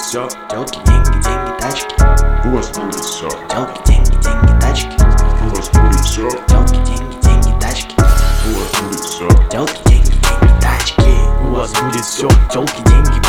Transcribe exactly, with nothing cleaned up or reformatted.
все. Телки, деньги, деньги, тачки. У вас будет все. Телки, деньги, деньги, тачки. У вас будет все. Телки, деньги, деньги, тачки. У вас будет все. Телки, деньги, деньги, тачки. У вас будет все. Телки, деньги,